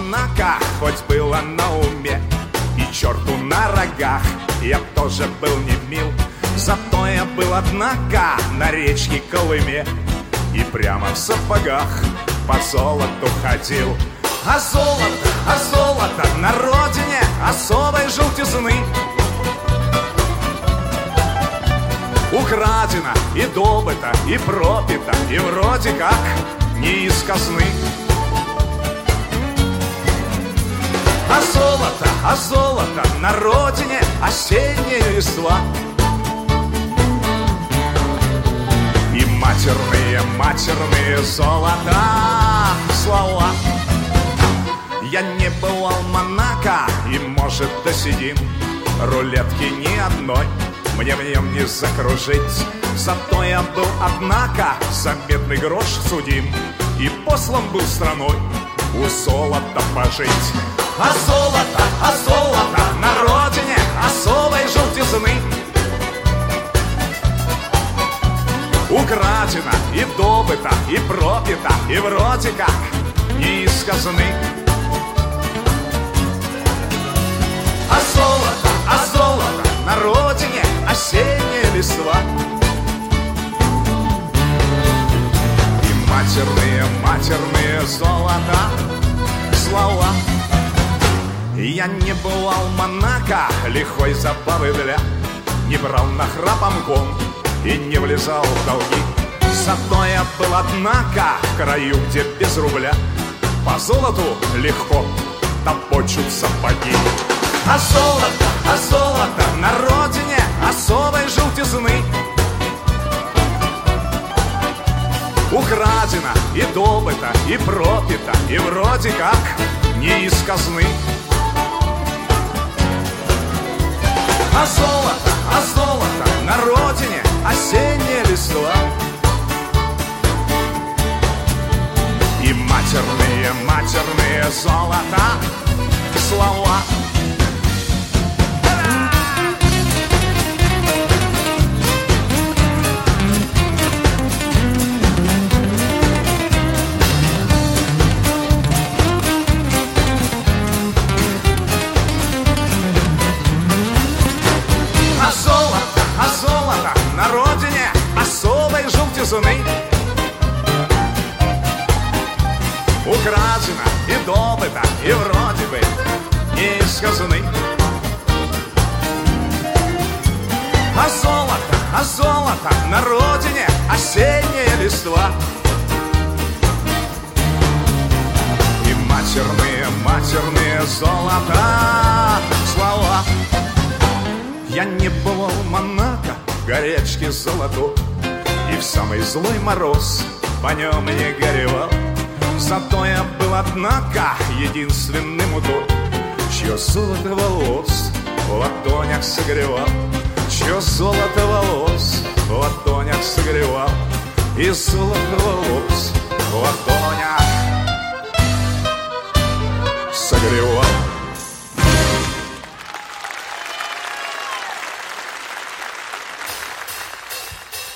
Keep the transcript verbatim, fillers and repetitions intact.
Монако, хоть было на уме и черту на рогах, я тоже был не мил. Зато я был, однако, на речке Колыме и прямо в сапогах по золоту ходил. А золото, а золото на родине особой желтизны украдено и добыто, и пропито, и вроде как не из казны. А золото, а золото на родине осенняя листва и матерные, матерные золота слова. Я не бывал в Монако, и, может, досидим рулетки ни одной мне в нем не закружить. Зато я был, однако, за медный грош судим и послан был страной у золота пожить. А золото, а золото на родине особой желтизны украдено и добыто, и пропито, и вроде как не из казны. А золото, а золото на родине осенняя листва и матерные, матерные золота слова. Я не бывал в Монако, лихой забавы для, не брал нахрапом ком и не влезал в долги. Зато я был, однако, в краю, где без рубля по золоту легко топочут сапоги. А золото, а золото на родине особой желтизны украдено и добыто, и пропито, и вроде как не из казны. А золото, а золото на родине осенняя листва и матерные, матерные золота слова. На родине особой желтизны украдено и добыто, и вроде бы не из казны. А золото, а золото на родине осенняя листва и матерные, матерные золота слова. Я не бывал в Монако, горячки золотой, и в самый злой мороз по нем не горевал. Зато я был, однако, единственным удой, чье золото волос в ладонях согревал, чье золото волос в ладонях согревал, и золото волос